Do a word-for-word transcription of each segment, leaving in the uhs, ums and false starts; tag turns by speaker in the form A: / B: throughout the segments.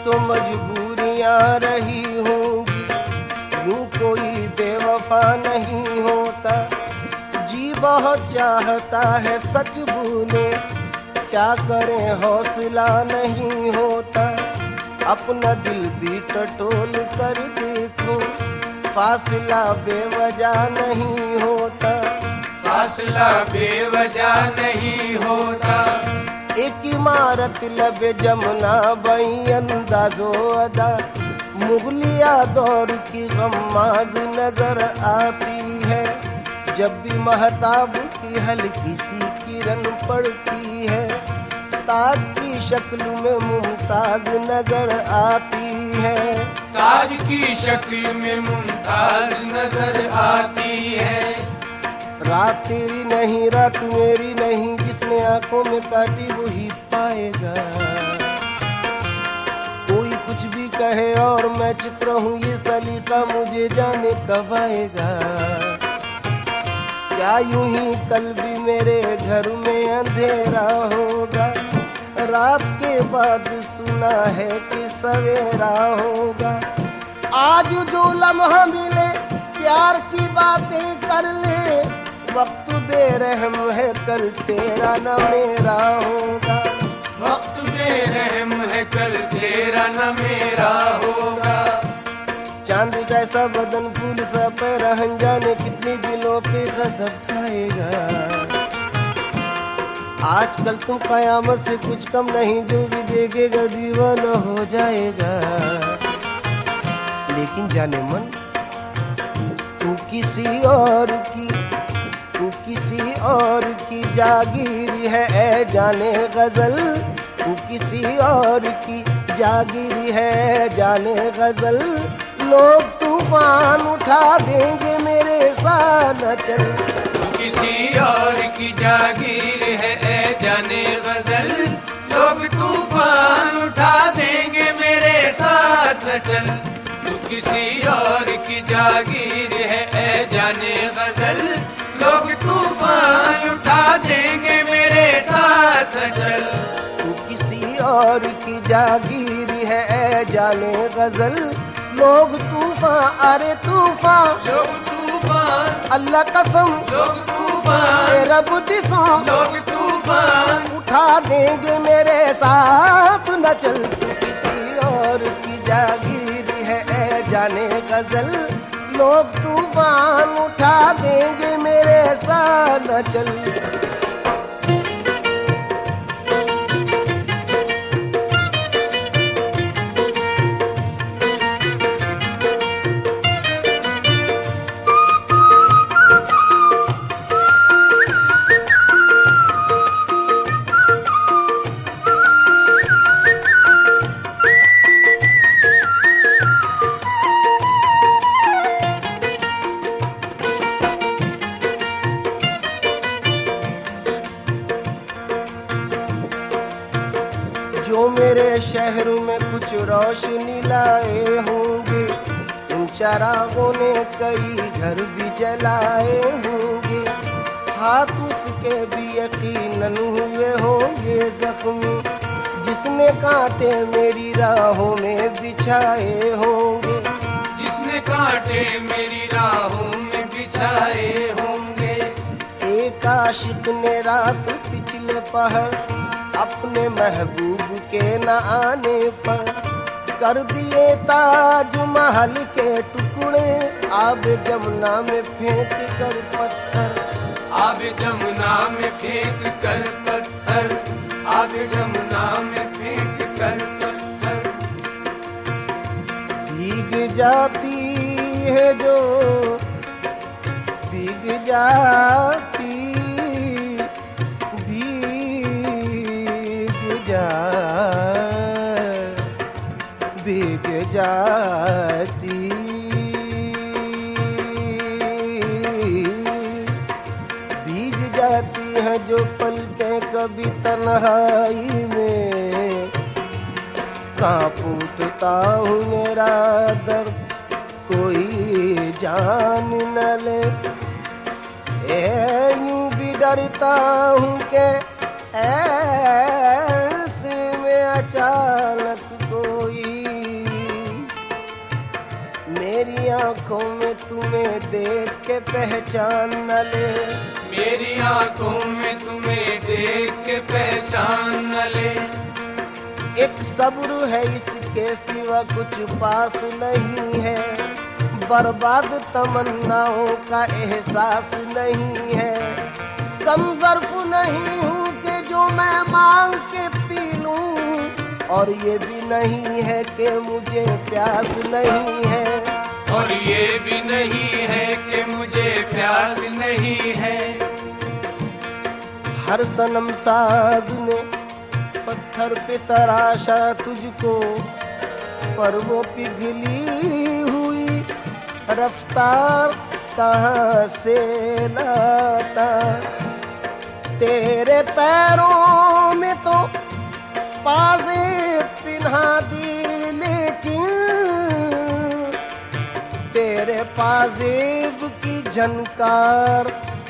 A: तो मजबूरियां रही होंगी, यूं कोई बेवफा नहीं होता। जी बहुत चाहता है सच भूले, क्या करें हौसला नहीं होता। अपना दिल भी टटोल कर देखो, फासला बेवजह नहीं होता।
B: फासला बेवजह नहीं होता।
A: एक इमारत लबे जमुना बई अंदाजो अदा, मुगलिया दौर की गम्माज नजर आती है। जब भी महताब की हल्की सी किरण पड़ती है, ताज की शक्ल में मुमताज नजर आती है।
B: ताज की शक्ल में मुमताज नजर आती है।
A: रात तेरी नहीं रात मेरी नहीं, जिसने आंखों में काटी वही पाएगा। कोई कुछ भी कहे और मैं चुप रहूं, ये सलीका मुझे जाने कब आएगा। क्या यूं ही कल भी मेरे घर में अंधेरा होगा, रात के बाद सुना है कि सवेरा होगा। आज जो लम्हा मिले प्यार की बातें कर ले, वक्त बेरहम है कल तेरा न मेरा होगा।
B: वक्त बेरहम है कल तेरा न मेरा होगा।
A: चांद जैसा बदन फूल सा पैरहन, जाने कितने दिलों पे गजब खाएगा। आजकल तुम कयामत से कुछ कम नहीं, जो भी देखेगा दीवाना हो जाएगा। लेकिन जाने मन तू किसी और की, तू किसी और की जागीर है ऐ जाने गजल। तू किसी और की जागीर है जाने गजल। लोग तूफान उठा देंगे मेरे साथ न चल।
B: तू किसी और की जागीर है ऐ जाने गजल। लोग तूफान उठा देंगे मेरे साथ न चल। तू किसी और की जागीर है ऐ जाने गजल। लोग तूफान उठा देंगे मेरे साथ न चल।
A: तू किसी और की जागीर है ऐ जाने गजल। लोग तूफान अरे तूफान,
B: लोग तूफान
A: अल्लाह कसम,
B: लोग तूफान
A: रब दिसों,
B: लोग तूफान
A: उठा देंगे मेरे साथ न चल। तू किसी और की जागीर है ऐ जाने गजल। लोग तूफान उठा देंगे मेरे साथ न चल। जो मेरे शहर में कुछ रोशनी लाए होंगे, उन चरागों ने कई घर भी जलाए होंगे। हाथ उसके भी यकीनन हुए होंगे जख्मी, जिसने कांटे मेरी राहों में बिछाए होंगे।
B: जिसने कांटे मेरी राहों में बिछाए होंगे।
A: एक आशिक ने रात पिछले पहर अपने महबूब के न आने पर कर दिए ताज महल के टुकड़े, आब जमुना में फेंक कर पत्थर।
B: आब जमुना में फेंक कर पत्थर। आब जमुना में फेंक कर पत्थर।
A: भीग जाती है जो भीग जाती भीग जाती भीग जाती है जो पलकें कभी तन्हाई में। कांप उठता हूँ मेरा दर्द कोई जान न ले, ए यूं भी डरता हूँ के ऐसे में अचानक कोई आंखों में तुम्हें देख के पहचान न ले,
B: मेरी आंखों में तुम्हें देख के पहचान न ले।
A: एक सब्र है इसके सिवा कुछ पास नहीं है, बर्बाद तमन्नाओं का एहसास नहीं है। कम ज़र्फ नहीं हूँ कि जो मैं मांग के पी लूँ, और ये भी नहीं है कि मुझे प्यास नहीं है,
B: और ये भी नहीं है कि मुझे प्यास नहीं है।
A: हर सनम साज ने पत्थर पे तराशा तुझको, पर वो पिघली हुई रफ्तार कहाँ से लाता। तेरे पैरों में तो पाज़ेब पिन्हा दी, लेकिन तेरे पाज़ेब की झनकार,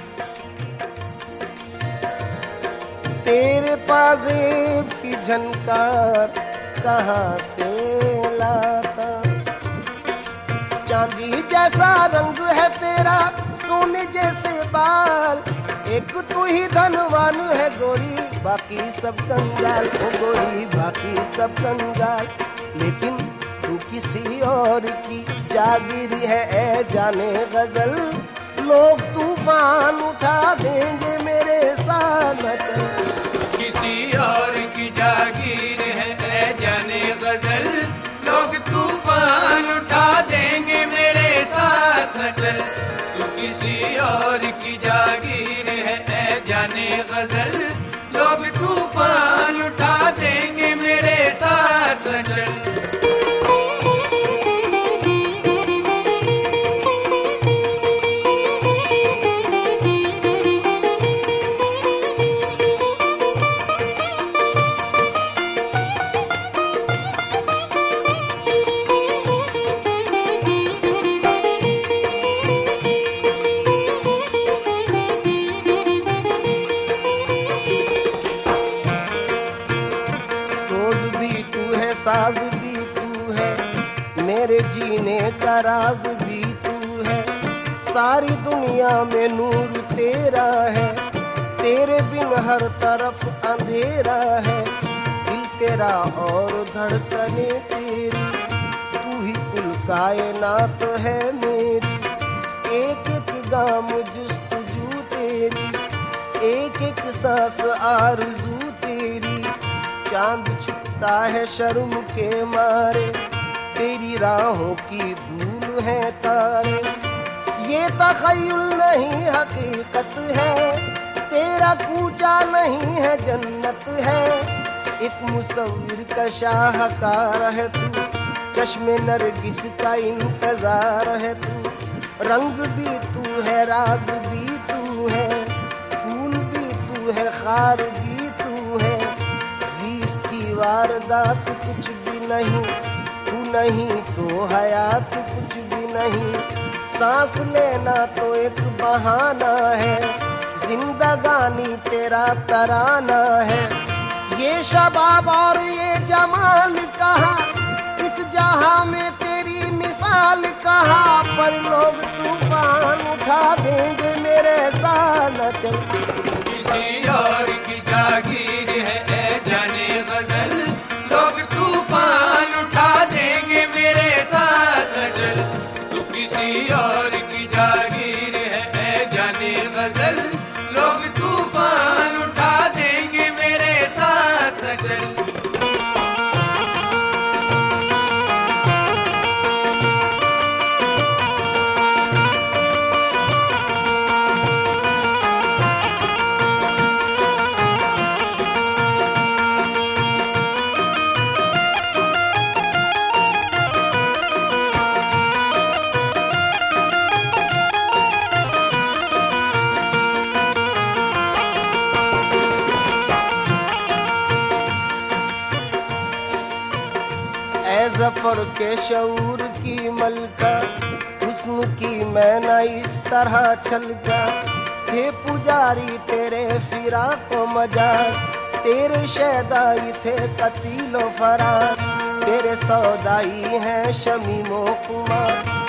A: तेरे पाज़ेब की झनकार कहाँ से लाता। चांदी जैसा रंग है तेरा, सोने जैसे बाल, एक तू ही धनवान है गोरी, बाकी सब कंगाल। ओ गोरी बाकी सब कंगाल, लेकिन तू किसी और की जागीरी है ए जाने गजल। लोग तूफान उठा देंगे मेरे साथ चल,
B: किसी और की जागीर है ए जाने गजल। लोग तूफान उठा देंगे मेरे साथ चल, तू किसी और की जागीर है ए जाने गजल। लोग तूफान उठा देंगे मेरे साथ चल।
A: साज भी तू है, मेरे जीने का राज भी तू है। सारी दुनिया में नूर तेरा है, तेरे बिन हर तरफ अंधेरा है। दिल तेरा और धड़कने तेरी, तू ही कुल कायनात है मेरी। एक एक गाम जुस्तजू तेरी, एक एक सांस आरज़ू तेरी। चांद छुपता है शर्म के मारे, तेरी राहों की धूल है तारे। ये तख़य्युल नहीं हकीकत है, तेरा कूचा नहीं है जन्नत है। एक मुसव्विर का शाहकार है तू, चश्मे नरगिस का इंतजार है तू। रंग भी तू है, राग भी तू है, फूल भी तू है, खार भी तू है। ज़ीस्त की वारदात कुछ भी नहीं, तू नहीं तो हयात कुछ भी नहीं। सांस लेना तो एक बहाना है, जिंदगानी तेरा तराना है। ये शबाब और ये जमाल कहाँ, इस जहां में तेरी मिसाल कहाँ। पर लोग तूफान उठा देंगे मेरे साथ चल,
B: किसी और की जागीर है ए जाने गजल। लोग तूफान उठा देंगे मेरे साथ चल, तू किसी और की जागीर है ए जाने गजल। लोग तूफान उठा देंगे मेरे साथ चल।
A: ज़फ़र के शऊर की मलका, हुस्न की मैना इस तरह छलका। थे पुजारी तेरे फिराक मजार, तेरे शहदाई थे कतीलो फरार। तेरे सौदाई हैं शमीमो कुमार,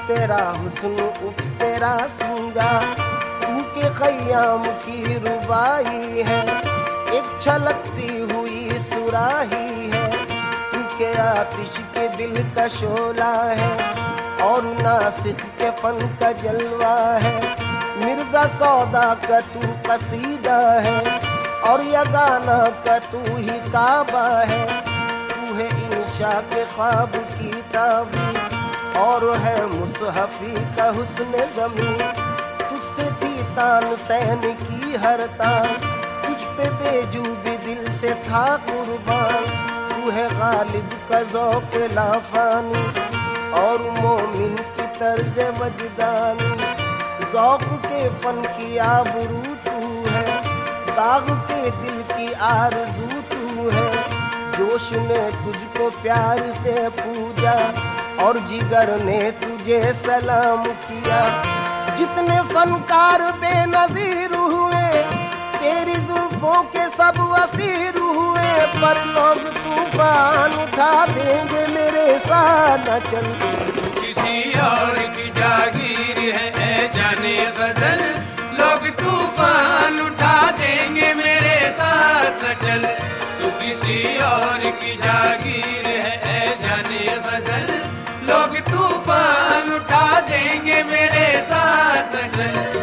A: तेरा हुस्न उफ तेरा सिंगार, तू के खयाम की रुबाई है, एक छलकती हुई सुराही है, तू के आतिश के दिल का शोला है, और नासिक के फन का जलवा है। मिर्जा सौदा का तू कसीदा है, और यगाना का तू ही काबा है। तू है इंशा के ख्वाब की ताबीर, और है मुसहफी का हुस्न ज़मीं। तुझसे थी तान सैन की हर तान, तुझ पे बेजू भी दिल से था कुर्बान। तू है गालिब का ज़ौक़ लाफानी, और मोमिन की तर्ज वजदानी। ज़ौक़ के फन की आबरू तू है, दाग के दिल की आरज़ू तू है। जोश ने तुझको प्यार से पूजा, और जिगर ने तुझे सलाम किया। जितने फनकार बेनज़ीर हुए, तेरी जुल्फों के सब असीर हुए। पर लोग तूफान उठा देंगे मेरे साथ न चल।
B: किसी और की जागीर है ए जाने गजल, लोग तूफान उठा देंगे मेरे साथ न चल। तू किसी और की जागीर है ए जाने गजल, लोग तूफान उठा देंगे मेरे साथ न चल।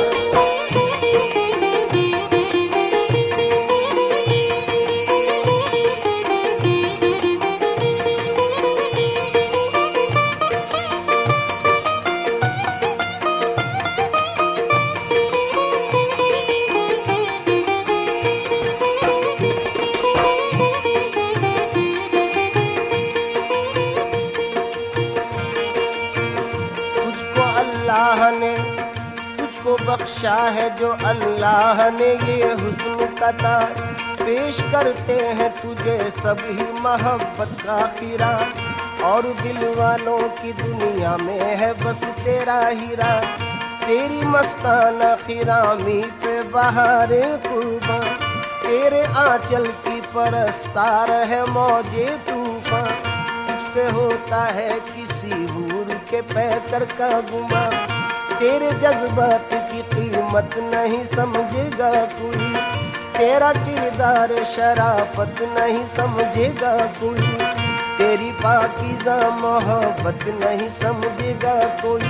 A: अल्लाह ने तुझको बख्शा है, जो अल्लाह ने ये हुस्न कता। पेश करते हैं तुझे सभी मोहब्बत का खीरा, और दिल वालों की दुनिया में है बस तेरा हीरा। तेरी मस्ताना खिरामी पे बहारे कुर्बां, तेरे आंचल की परस्तार है मौजे तूफान। तुझ पे होता है किसी हूर के पैकर का गुमा, तेरे जज्बात की कीमत नहीं समझेगा कोई। तेरा किरदार शराफत नहीं समझेगा कोई, तेरी पाकीज़ा मोहब्बत नहीं समझेगा कोई।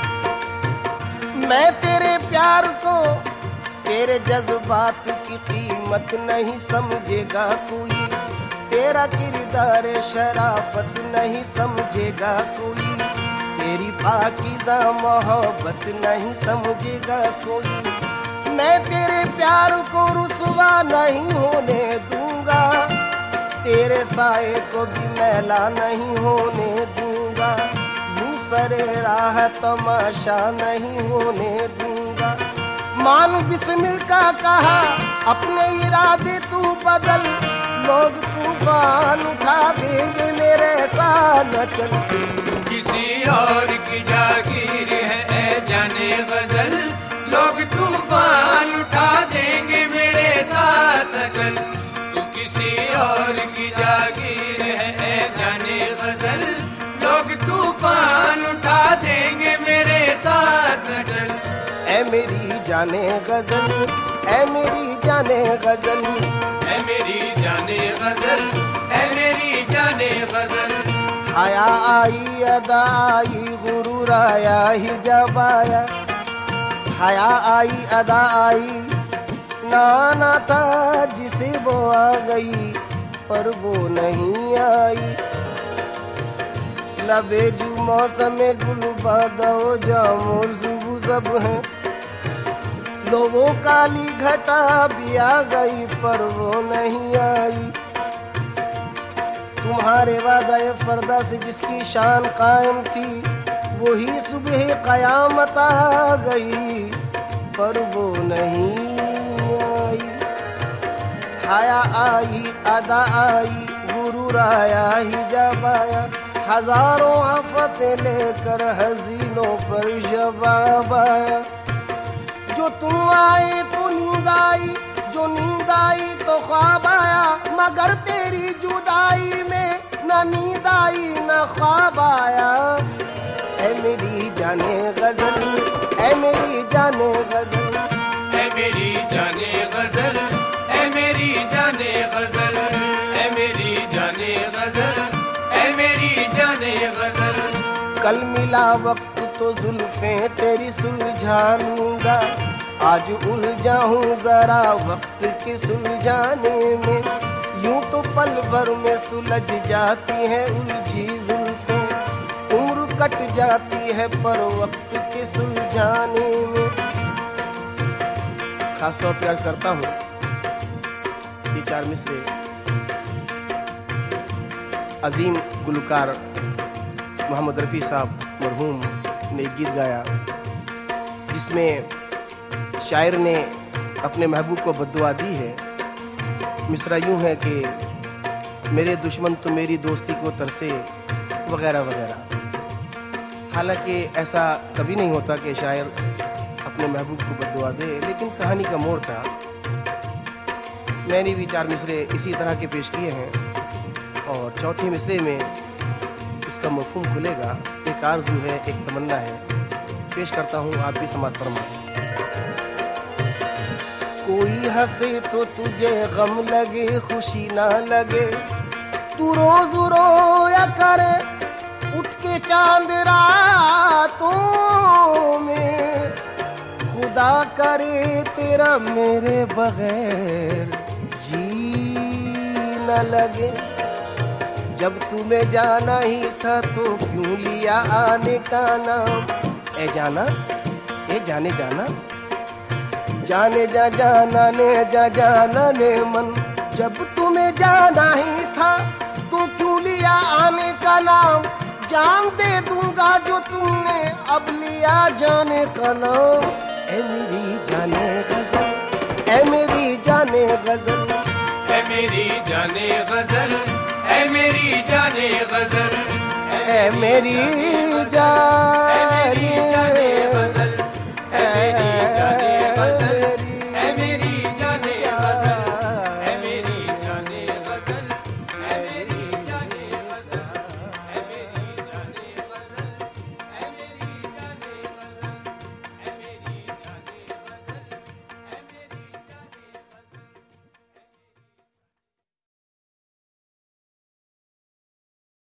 A: मैं तेरे प्यार को, तेरे जज्बात की कीमत नहीं समझेगा कोई। तेरा किरदार शराफत नहीं समझेगा कोई, तेरी पाकीज़ा मोहब्बत नहीं समझेगा कोई। मैं तेरे प्यार को रुसवा नहीं होने दूंगा, तेरे साए को भी मैला नहीं होने दूंगा। दूसरे राह तमाशा नहीं होने दूंगा। मान बिस्मिल का कहा, अपने इरादे तू बदल। लोग तूफान उठा देंगे मेरे साथ न चल।
B: किसी और की जागीर है ए जाने गजल, लोग तूफान उठा देंगे मेरे साथ न चल। तू किसी और की जागीर है ए जाने गजल, लोग तूफान उठा देंगे मेरे साथ न चल।
A: ऐ मेरी जाने गजल, ऐ मेरी जाने गजल,
B: ऐ मेरी जाने गजल, ऐ मेरी जाने गजल।
A: आया आई अदा आई गुरूर आया हिजाब आया। हया आई अदा आई, नाना था जिसे वो आ गई पर वो नहीं आई। लबेजू मौसम गुल बादो जामो जुबू सब है। लोगों काली घटा भी आ गई पर वो नहीं आई। तुम्हारे वादा फरदा से जिसकी शान कायम थी, वही सुबह कयामत आ गई पर वो नहीं आई। हया आई अदा आई गुरूर आया हिजाब आया। हजारों आफतें लेकर हसीनों पर शबाब आया। जो तुम आए तो नींद आई, जो नींद आई तो ख्वाब आया। मगर तेरी जुदाई में न नींद आई न ख्वाब आया। ऐ मेरी जाने गजल, ऐ मेरी जाने गजल,
B: ऐ मेरी जाने गजल, ऐ मेरी जाने गजल, ऐ मेरी जाने गजल, ऐ मेरी जाने गजल।
A: कल मिला वक्त तो जुल्फें तेरी सुलझाऊंगा, आज उलझा हूँ जरा वक्त के सुलझाने में। यूं तो पल भर में सुलझ जाती है उलझी जुल्फें, उम्र कट जाती है पर वक्त के सुलझाने में। खासतौर पर अर्ज करता हूँ ये चार मिसरे अजीम गुलकार मोहम्मद रफ़ी साहब मरहूम ने एक गीत गाया, जिसमें शायर ने अपने महबूब को बद्दुआ दी है। मिसरा यूं है कि मेरे दुश्मन तो मेरी दोस्ती को तरसे, वगैरह वगैरह। हालांकि ऐसा कभी नहीं होता कि शायर अपने महबूब को बद्दुआ दे, लेकिन कहानी का मोड़ था। मैंने भी चार मिसरे इसी तरह के पेश किए हैं और चौथे मिसरे में इसका मफ़हूम खुलेगा। एक आरज़ू है, एक तमन्ना है, पेश करता हूँ, आप भी समात फरमाएं। कोई हंसे तो तुझे गम लगे, खुशी ना लगे, तू रोज रोया करे उठ के चांद रातों में। खुदा करे तेरा मेरे बगैर जी न लगे, जब तुम्हें जाना ही था तो क्यों लिया आने का नाम। ए जाना, ए जाने जाना, जाने जा जाना ने जा जाना ने मन, जब तुम्हें जाना ही था तो क्यों लिया आने का नाम। जान दे दूंगा जो तुमने अब लिया जाने का नाम। ऐ मेरी जाने गजल, ऐ मेरी जाने गजल,
B: ऐ मेरी जाने गजल, ऐ मेरी जाने गजल,
A: ऐ मेरी जान